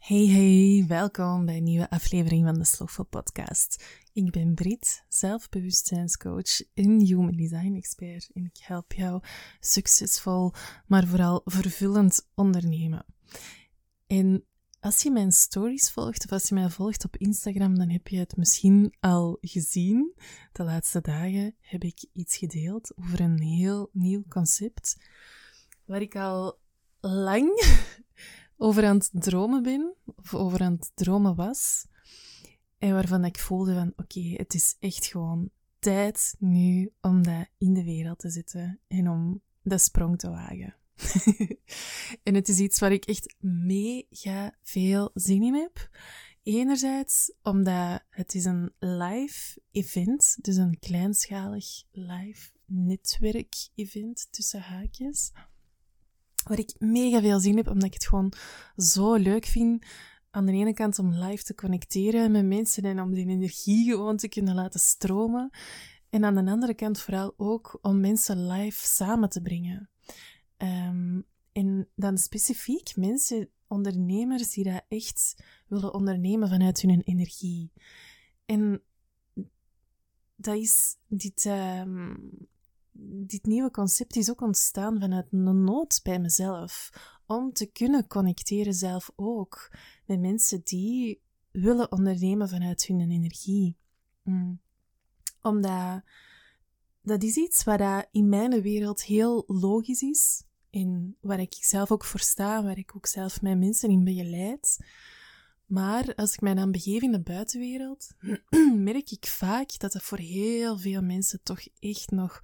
Hey, welkom bij een nieuwe aflevering van de Slowful Podcast. Ik ben Brit, zelfbewustzijnscoach en human design expert en ik help jou succesvol, maar vooral vervullend ondernemen. En als je mijn stories volgt of als je mij volgt op Instagram, dan heb je het misschien al gezien. De laatste dagen heb ik iets gedeeld over een heel nieuw concept waar ik al lang over aan het dromen ben, of over aan het dromen was, en waarvan ik voelde van, oké, het is echt gewoon tijd nu om dat in de wereld te zetten en om de sprong te wagen. En het is iets waar ik echt mega veel zin in heb. Enerzijds omdat het is een live event, dus een kleinschalig live netwerk-event tussen haakjes, waar ik mega veel zin heb, omdat ik het gewoon zo leuk vind. Aan de ene kant om live te connecteren met mensen en om die energie gewoon te kunnen laten stromen. En aan de andere kant vooral ook om mensen live samen te brengen. En dan specifiek mensen, ondernemers die dat echt willen ondernemen vanuit hun energie. En dat is dit nieuwe concept is ook ontstaan vanuit een nood bij mezelf. Om te kunnen connecteren zelf ook met mensen die willen ondernemen vanuit hun energie. Omdat dat is iets wat in mijn wereld heel logisch is. En waar ik zelf ook voor sta, waar ik ook zelf mijn mensen in begeleid. Maar als ik mij dan begeef in de buitenwereld, merk ik vaak dat het voor heel veel mensen toch echt nog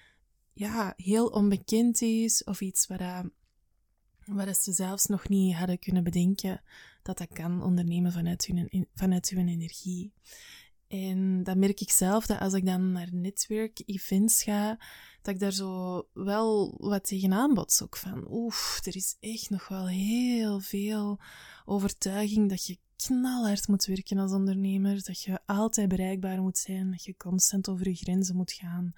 heel onbekend is, of iets waar ze zelfs nog niet hadden kunnen bedenken dat kan ondernemen vanuit hun energie. En dan merk ik zelf dat als ik dan naar netwerk-events ga, dat ik daar zo wel wat tegenaan bots ook van. Er is echt nog wel heel veel overtuiging dat je knalhard moet werken als ondernemer, dat je altijd bereikbaar moet zijn, dat je constant over je grenzen moet gaan,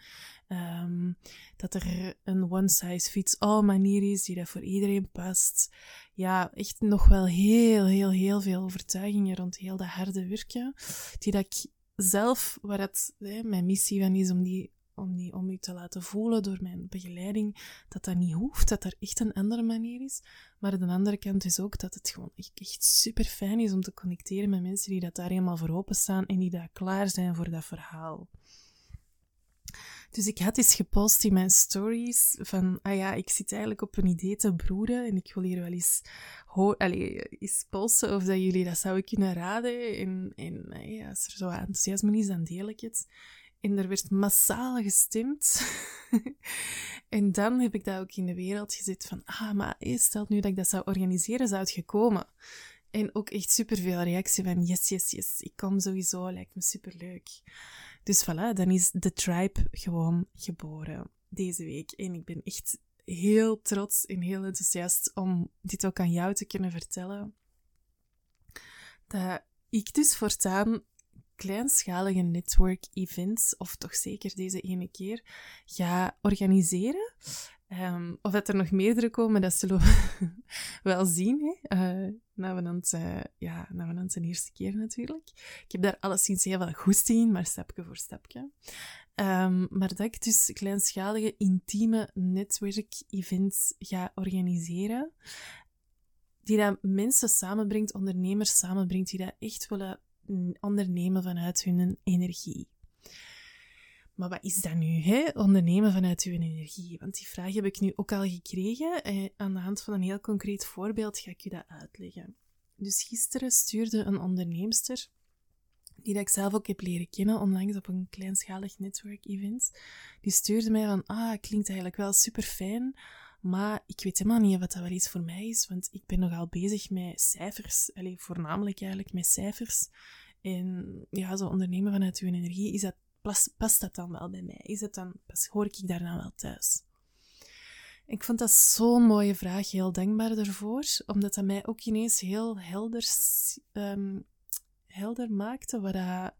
dat er een one-size-fits-all manier is die dat voor iedereen past. Ja, echt nog wel heel veel overtuigingen rond heel dat harde werken, die dat ik zelf, waar het mijn missie van is om u te laten voelen door mijn begeleiding, dat niet hoeft, dat er echt een andere manier is. Maar aan de andere kant is ook dat het gewoon echt super fijn is om te connecteren met mensen die dat daar helemaal voor openstaan en die daar klaar zijn voor dat verhaal. Dus ik had eens gepost in mijn stories van, ik zit eigenlijk op een idee te broeden en ik wil hier wel eens posten of dat jullie dat zouden kunnen raden. En als er zo enthousiasme is, dan deel ik het. En er werd massaal gestemd. En dan heb ik dat ook in de wereld gezet van, maar stel nu dat ik dat zou organiseren, zou het gekomen. En ook echt superveel reactie van, yes, ik kom sowieso, lijkt me superleuk. Dus voilà, dan is de tribe gewoon geboren deze week. En ik ben echt heel trots en heel enthousiast om dit ook aan jou te kunnen vertellen. Dat ik dus voortaan kleinschalige network-events, of toch zeker deze ene keer, ga organiseren. Of dat er nog meerdere komen, dat zullen we wel zien. Na van de eerste keer natuurlijk. Ik heb daar alleszins heel veel goesting in, maar stapje voor stapje. Maar dat ik dus kleinschalige, intieme netwerk-events ga organiseren, die dat mensen samenbrengt, ondernemers samenbrengt, die dat echt willen ondernemen vanuit hun energie. Maar wat is dat nu, ondernemen vanuit hun energie? Want die vraag heb ik nu ook al gekregen. Aan de hand van een heel concreet voorbeeld ga ik u dat uitleggen. Dus gisteren stuurde een onderneemster, die dat ik zelf ook heb leren kennen, onlangs op een kleinschalig netwerk-event, die stuurde mij van, klinkt eigenlijk wel super fijn, maar ik weet helemaal niet of dat wel iets voor mij is, want ik ben nogal bezig met cijfers, voornamelijk eigenlijk met cijfers. En zo ondernemen vanuit uw energie, past dat dan wel bij mij? Hoor ik daar dan wel thuis? Ik vond dat zo'n mooie vraag, heel dankbaar daarvoor, omdat dat mij ook ineens heel helder maakte,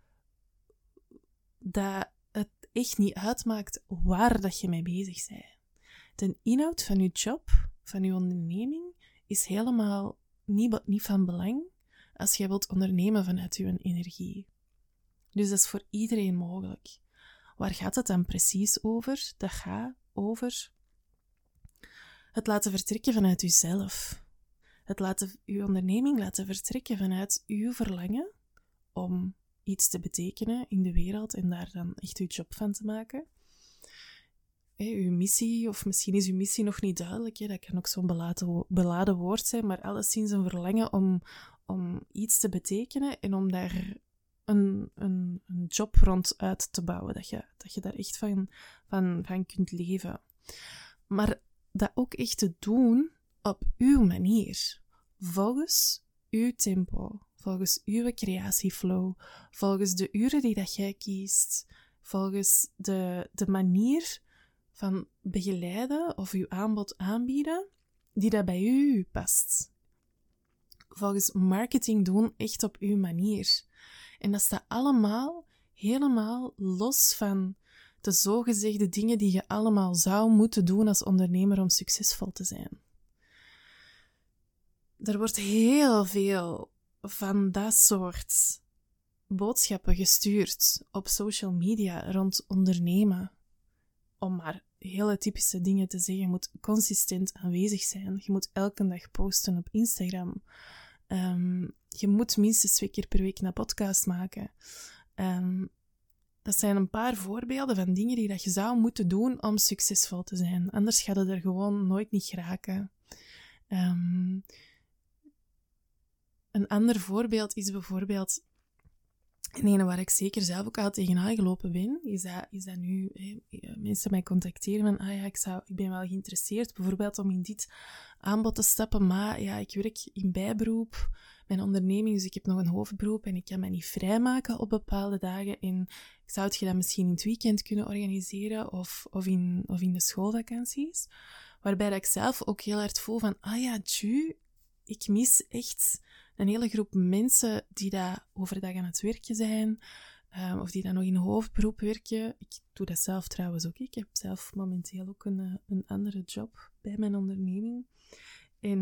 dat het echt niet uitmaakt waar dat je mee bezig bent. De inhoud van je job, van je onderneming, is helemaal niet van belang als jij wilt ondernemen vanuit je energie. Dus dat is voor iedereen mogelijk. Waar gaat het dan precies over? Dat gaat over het laten vertrekken vanuit jezelf. Je onderneming laten vertrekken vanuit je verlangen om iets te betekenen in de wereld en daar dan echt je job van te maken. Uw missie, of misschien is uw missie nog niet duidelijk, dat kan ook zo'n beladen woord zijn, maar alleszins een verlangen om iets te betekenen en om daar een job rond uit te bouwen, dat je daar echt van kunt leven. Maar dat ook echt te doen op uw manier, volgens uw tempo, volgens uw creatieflow, volgens de uren die dat jij kiest, volgens de manier van begeleiden of uw aanbod aanbieden die dat bij u past. Volgens marketing doen echt op uw manier. En dat staat allemaal helemaal los van de zogezegde dingen die je allemaal zou moeten doen als ondernemer om succesvol te zijn. Er wordt heel veel van dat soort boodschappen gestuurd op social media rond ondernemen. Om maar hele typische dingen te zeggen. Je moet consistent aanwezig zijn. Je moet elke dag posten op Instagram. Je moet minstens 2 keer per week een podcast maken. Dat zijn een paar voorbeelden van dingen die dat je zou moeten doen om succesvol te zijn. Anders gaat het er gewoon nooit niet geraken. Een ander voorbeeld is bijvoorbeeld en een waar ik zeker zelf ook al tegenaan gelopen ben, is dat nu mensen mij contacteren van, ik ben wel geïnteresseerd, bijvoorbeeld om in dit aanbod te stappen, maar ja, ik werk in bijberoep, mijn onderneming, dus ik heb nog een hoofdberoep en ik kan mij niet vrijmaken op bepaalde dagen en zou je dat misschien in het weekend kunnen organiseren of in de schoolvakanties, waarbij dat ik zelf ook heel hard voel van, ik mis echt een hele groep mensen die daar overdag aan het werken zijn, of die dan nog in een hoofdberoep werken. Ik doe dat zelf trouwens ook. Ik heb zelf momenteel ook een andere job bij mijn onderneming. En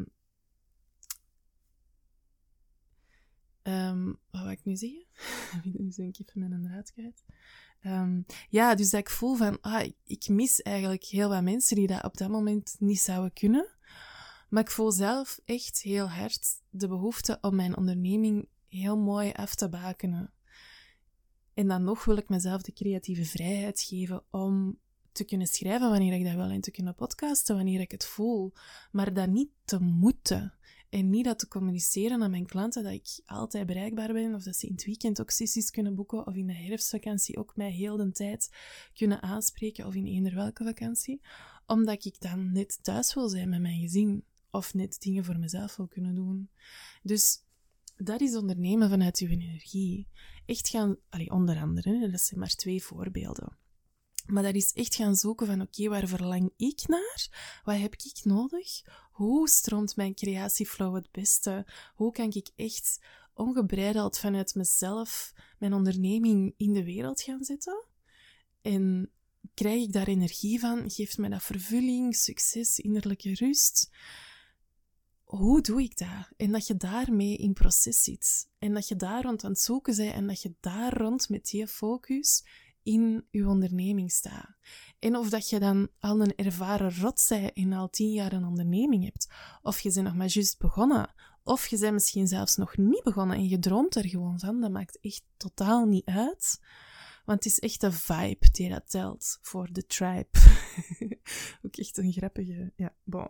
wat wou ik nu zeggen? Nu ben ik even mijn draad kwijt. Dus dat ik voel van, ik mis eigenlijk heel wat mensen die dat op dat moment niet zouden kunnen. Maar ik voel zelf echt heel hard de behoefte om mijn onderneming heel mooi af te bakenen. En dan nog wil ik mezelf de creatieve vrijheid geven om te kunnen schrijven wanneer ik dat wil en te kunnen podcasten wanneer ik het voel. Maar dat niet te moeten. En niet dat te communiceren aan mijn klanten dat ik altijd bereikbaar ben of dat ze in het weekend ook sessies kunnen boeken of in de herfstvakantie ook mij heel de tijd kunnen aanspreken of in eender welke vakantie. Omdat ik dan net thuis wil zijn met mijn gezin. Of net dingen voor mezelf wil kunnen doen. Dus dat is ondernemen vanuit uw energie. Echt gaan, onder andere, dat zijn maar 2 voorbeelden. Maar dat is echt gaan zoeken van, oké, waar verlang ik naar? Wat heb ik nodig? Hoe stroomt mijn creatieflow het beste? Hoe kan ik echt ongebreideld vanuit mezelf mijn onderneming in de wereld gaan zetten? En krijg ik daar energie van? Geeft mij dat vervulling, succes, innerlijke rust? Hoe doe ik dat? En dat je daarmee in proces zit. En dat je daar rond aan het zoeken bent en dat je daar rond met die focus in je onderneming staat. En of dat je dan al een ervaren rot bent en al 10 jaar een onderneming hebt. Of je bent nog maar juist begonnen. Of je bent misschien zelfs nog niet begonnen en je droomt er gewoon van. Dat maakt echt totaal niet uit. Want het is echt de vibe die dat telt voor de tribe. Ook echt een grappige... Ja, bon.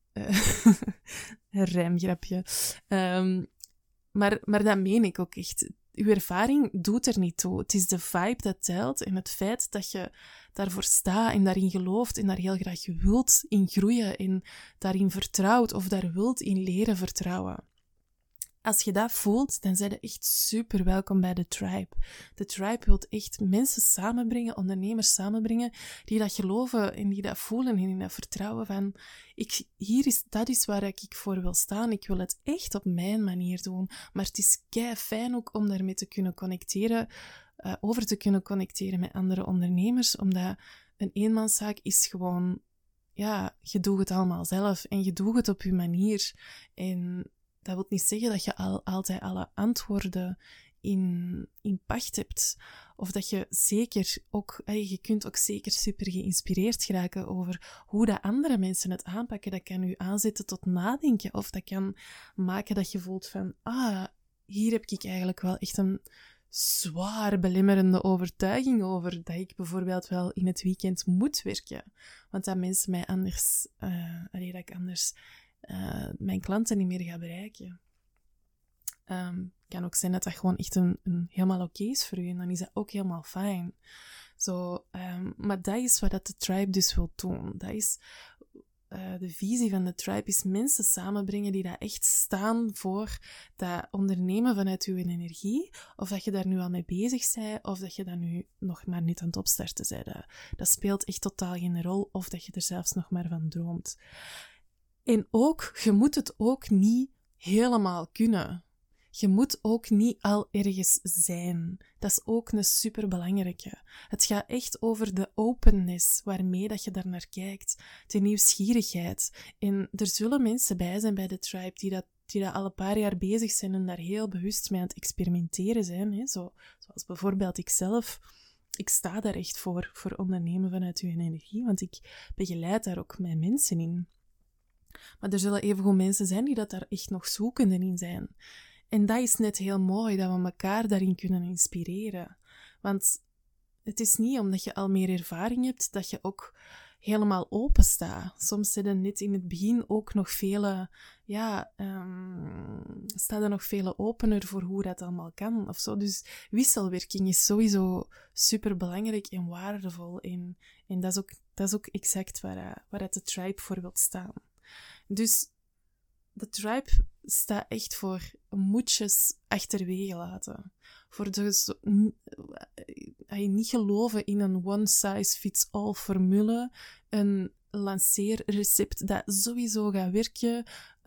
Een rijmgrapje. Maar dat meen ik ook echt. Uw ervaring doet er niet toe. Het is de vibe dat telt en het feit dat je daarvoor staat en daarin gelooft en daar heel graag wilt in groeien en daarin vertrouwt of daar wilt in leren vertrouwen. Als je dat voelt, dan ben je echt super welkom bij de tribe. De tribe wil echt mensen samenbrengen, ondernemers samenbrengen, die dat geloven en die dat voelen en die dat vertrouwen van, dat is waar ik voor wil staan. Ik wil het echt op mijn manier doen. Maar het is kei fijn ook om daarmee te kunnen connecteren, met andere ondernemers, omdat een eenmanszaak is gewoon je doet het allemaal zelf en je doet het op je manier. En dat wil niet zeggen dat je altijd alle antwoorden in pacht hebt. Of dat je zeker ook, je kunt ook zeker super geïnspireerd geraken over hoe dat andere mensen het aanpakken. Dat kan je aanzetten tot nadenken. Of dat kan maken dat je voelt van, hier heb ik eigenlijk wel echt een zwaar belemmerende overtuiging over dat ik bijvoorbeeld wel in het weekend moet werken. Want dat mensen mij anders, dat ik anders mijn klanten niet meer ga bereiken. Kan ook zijn dat dat gewoon echt een helemaal oké is voor u en dan is dat ook helemaal fijn. Maar dat is wat de tribe dus wil doen. Dat is de visie van de tribe, is mensen samenbrengen die dat echt staan voor dat ondernemen vanuit uw energie, of dat je daar nu al mee bezig bent, of dat je dat nu nog maar niet aan het opstarten bent. Dat speelt echt totaal geen rol, of dat je er zelfs nog maar van droomt. En ook, je moet het ook niet helemaal kunnen. Je moet ook niet al ergens zijn. Dat is ook een superbelangrijke. Het gaat echt over de openness waarmee dat je daar naar kijkt. De nieuwsgierigheid. En er zullen mensen bij zijn bij de tribe die dat al een paar jaar bezig zijn en daar heel bewust mee aan het experimenteren zijn. Hè? Zoals bijvoorbeeld ikzelf. Ik sta daar echt voor ondernemen vanuit uw energie, want ik begeleid daar ook mijn mensen in. Maar er zullen evengoed mensen zijn die dat daar echt nog zoekende in zijn. En dat is net heel mooi, dat we elkaar daarin kunnen inspireren. Want het is niet omdat je al meer ervaring hebt, dat je ook helemaal open staat. Soms zit er net in het begin ook nog staat er nog veel opener voor hoe dat allemaal kan. Of zo. Dus wisselwerking is sowieso superbelangrijk en waardevol. En dat is ook exact waar de tribe voor wil staan. Dus de tribe staat echt voor moedjes achterwege laten. Voor niet geloven in een one-size-fits-all formule, een lanceerrecept dat sowieso gaat werken,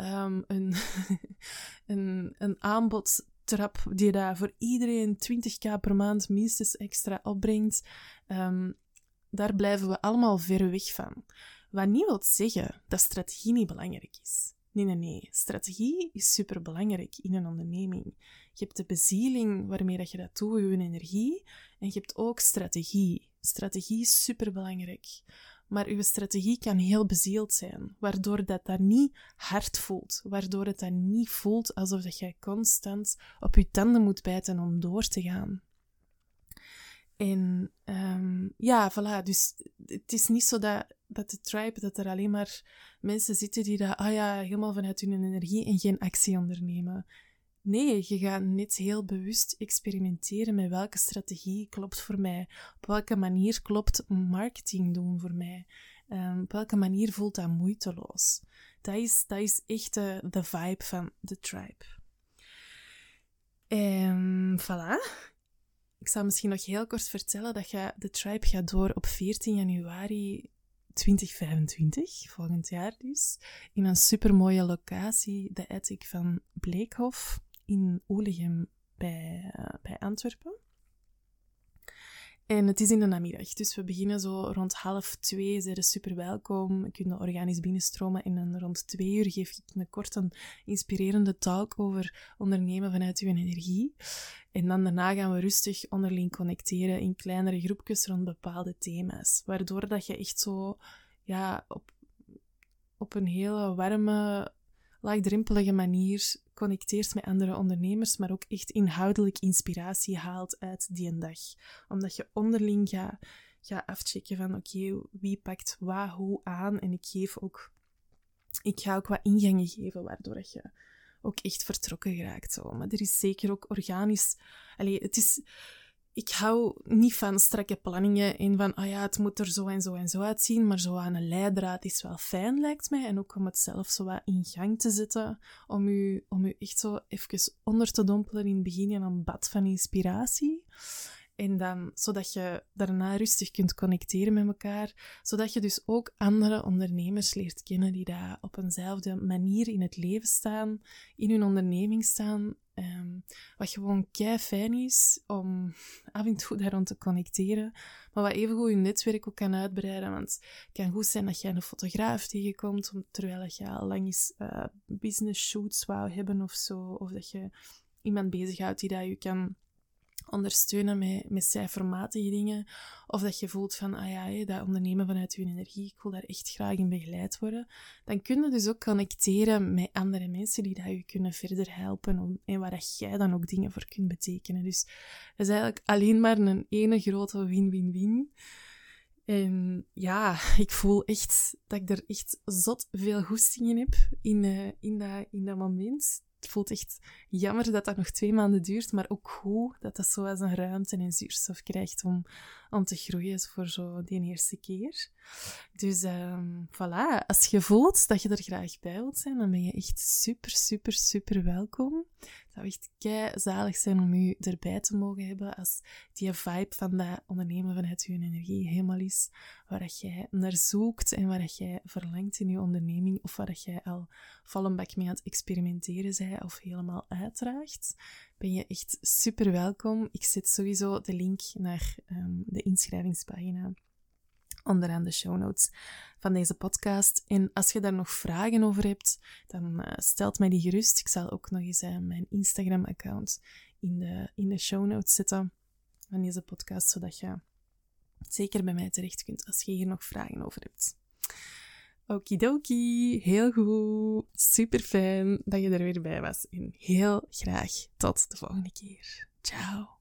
een aanbodstrap die daar voor iedereen 20.000 per maand minstens extra opbrengt. Daar blijven we allemaal ver weg van. Wat niet wil zeggen dat strategie niet belangrijk is. Nee. Strategie is superbelangrijk in een onderneming. Je hebt de bezieling waarmee dat je dat doet, je energie, en je hebt ook strategie. Strategie is superbelangrijk. Maar uw strategie kan heel bezield zijn, waardoor dat niet hard voelt, waardoor het dat niet voelt alsof dat jij constant op je tanden moet bijten om door te gaan. En voilà, dus het is niet zo dat de tribe, dat er alleen maar mensen zitten die dat, helemaal vanuit hun energie en geen actie ondernemen. Nee, je gaat net heel bewust experimenteren met welke strategie klopt voor mij. Op welke manier klopt marketing doen voor mij. Op welke manier voelt dat moeiteloos. Dat is echt de vibe van de tribe. Voilà. Ik zal misschien nog heel kort vertellen dat de tribe gaat door op 14 januari 2025, volgend jaar dus, in een supermooie locatie, de Attic van Bleekhof in Oelegem bij Antwerpen. En het is in de namiddag, dus we beginnen zo rond 1:30, zijn super welkom. Je kunt organisch binnenstromen en dan rond 2:00 geef ik een korte, inspirerende talk over ondernemen vanuit uw energie. En dan daarna gaan we rustig onderling connecteren in kleinere groepjes rond bepaalde thema's, waardoor dat je echt zo op een hele warme, laagdrempelige manier connecteert met andere ondernemers, maar ook echt inhoudelijk inspiratie haalt uit die dag. Omdat je onderling gaat afchecken van oké, wie pakt wat, hoe aan. En ik ga ook wat ingangen geven, waardoor je ook echt vertrokken geraakt. Zo. Maar er is zeker ook organisch... Ik hou niet van strakke planningen en van, het moet er zo en zo en zo uitzien, maar zo aan een leidraad is wel fijn, lijkt mij. En ook om het zelf zo wat in gang te zetten, om u echt zo even onder te dompelen in het begin in een bad van inspiratie. En dan, zodat je daarna rustig kunt connecteren met elkaar, zodat je dus ook andere ondernemers leert kennen die daar op eenzelfde manier in het leven staan, in hun onderneming staan, wat gewoon kei fijn is om af en toe daar rond te connecteren, maar wat evengoed je netwerk ook kan uitbreiden, want het kan goed zijn dat jij een fotograaf tegenkomt, terwijl je al lang eens business shoots wou hebben of zo, of dat je iemand bezighoudt die dat je kan ondersteunen met cijfermatige dingen, of dat je voelt van, dat ondernemen vanuit je energie, ik wil daar echt graag in begeleid worden, dan kun je dus ook connecteren met andere mensen die dat je kunnen verder helpen en waar dat jij dan ook dingen voor kunt betekenen. Dus dat is eigenlijk alleen maar een ene grote win-win-win. En ja, ik voel echt dat ik er echt zot veel goesting in heb in dat moment. Het voelt echt jammer dat dat nog 2 maanden duurt, maar ook goed dat dat zo als een ruimte en zuurstof krijgt om te groeien voor zo die eerste keer. Dus voilà, als je voelt dat je er graag bij wilt zijn, dan ben je echt super, super, super welkom. Het zou echt keizalig zijn om je erbij te mogen hebben als die vibe van dat ondernemen vanuit je energie helemaal is waar dat jij naar zoekt en waar dat jij verlangt in je onderneming of waar dat jij al vol een bak mee aan het experimenteren bent of helemaal uitdraagt, ben je echt super welkom. Ik zet sowieso de link naar de inschrijvingspagina onderaan de show notes van deze podcast. En als je daar nog vragen over hebt, dan stelt mij die gerust. Ik zal ook nog eens mijn Instagram-account in de show notes zetten van deze podcast, zodat je zeker bij mij terecht kunt als je hier nog vragen over hebt. Okidoki, heel goed. Super fijn dat je er weer bij was. En heel graag tot de volgende keer. Ciao.